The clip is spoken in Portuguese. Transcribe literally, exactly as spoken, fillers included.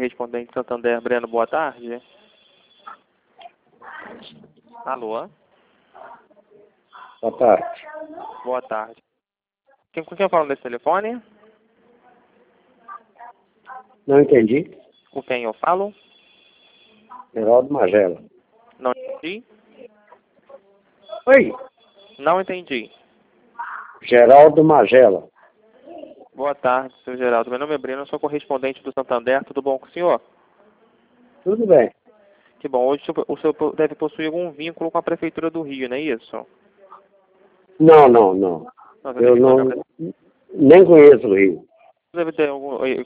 correspondente Santander, Breno, boa tarde. Alô? Boa tarde. Boa tarde. Quem, com quem eu falo nesse telefone? Não entendi. Com quem eu falo? Geraldo Magela. Não entendi. Oi. Não entendi. Geraldo Magela. Boa tarde, seu Geraldo. Meu nome é Breno, eu sou correspondente do Santander. Tudo bom com o senhor? Tudo bem. Que bom. Hoje o senhor deve possuir algum vínculo com a Prefeitura do Rio, não é isso? Não, não, não. Não, Eu não, nem conheço o Rio. Deve ter algum,